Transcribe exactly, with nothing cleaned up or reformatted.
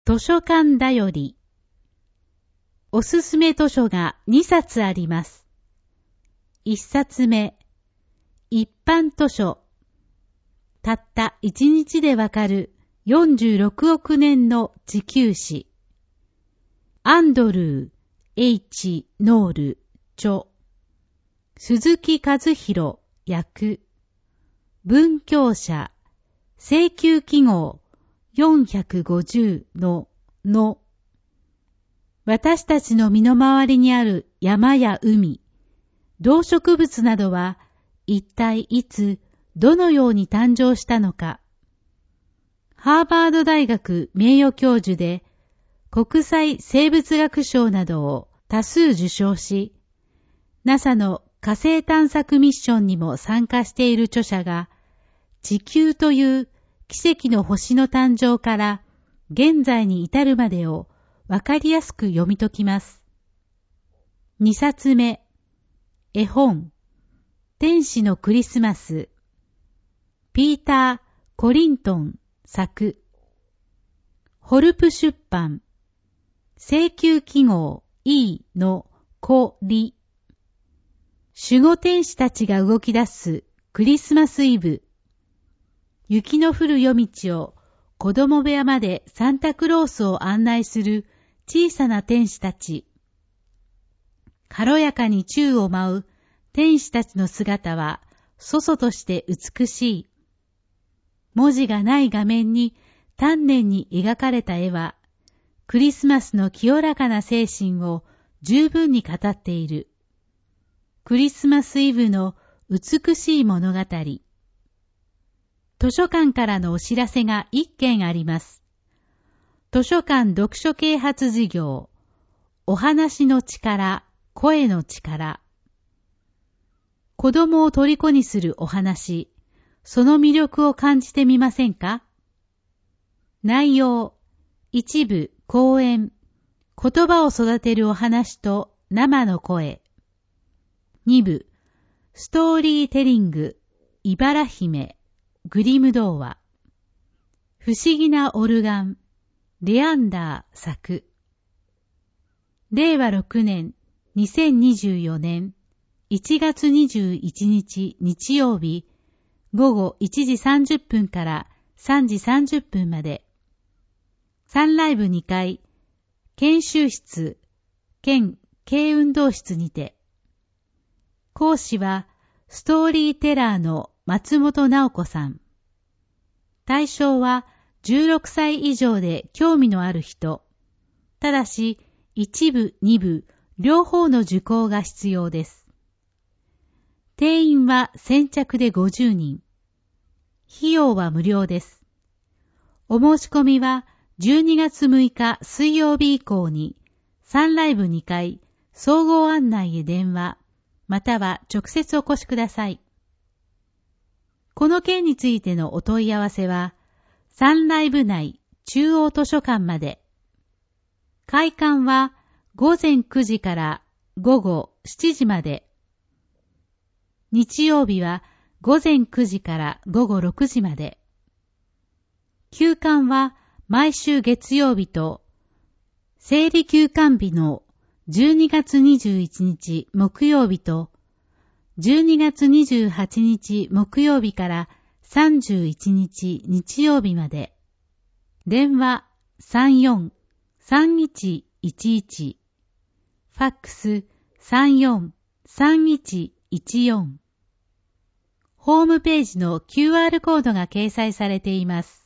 図書館だより。おすすめ図書がにさつあります。いっさつめ、一般図書。たったいちにちでわかるよんじゅうろくおくねんの地球史。アンドルー、H. ノール、著。鈴木和弘、訳。文教社、請求記号よんひゃくごじゅうのの。私たちの身の回りにある山や海、動植物などは一体いつ、どのように誕生したのか。ハーバード大学名誉教授で国際生物学賞などを多数受賞し、ナサ の火星探索ミッションにも参加している著者が、地球という奇跡の星の誕生から現在に至るまでをわかりやすく読み解きます。にさつめ、絵本、天使のクリスマス。ピーター・コリントン作。ホルプ出版。請求記号 E のコリ。守護天使たちが動き出すクリスマスイブ。雪の降る夜道を子供部屋までサンタクロースを案内する小さな天使たち。軽やかに宙を舞う天使たちの姿はそそとして美しい。文字がない画面に丹念に描かれた絵は、クリスマスの清らかな精神を十分に語っている。クリスマスイブの美しい物語。図書館からのお知らせが一件あります。図書館読書啓発事業、お話の力、声の力。子供を虜にするお話、その魅力を感じてみませんか？内容、一部、講演、言葉を育てるお話と生の声。二部、ストーリーテリング、茨姫、グリム童話。不思議なオルガン、レアンダー作。れいわろくねん、にせんにじゅうよねん、いちがつにじゅういちにち日曜日、ごごいちじさんじゅっぷんからさんじさんじゅっぷんまで。サンライブにかい、研修室、兼軽運動室にて。講師は、ストーリーテラーの松本直子さん。対象は、じゅうろくさい以上で興味のある人。ただし、いちぶ、にぶ、両方の受講が必要です。定員は先着でごじゅうにん。費用は無料です。お申し込みはじゅうにがつむいか水曜日以降にサンライブにかい総合案内へ電話または直接お越しください。この件についてのお問い合わせはサンライブ内中央図書館まで。開館はごぜんくじからごごしちじまで。日曜日はごぜんくじからごごろくじまで。休館は毎週月曜日と、生理休館日のじゅうにがつにじゅういちにち木曜日と、じゅうにがつにじゅうはちにち木曜日からさんじゅういちにち日曜日まで。電話 さんよん さんいちいちいち、ファックス さんよん さんいちいちよん。ホームページの キューアール コードが掲載されています。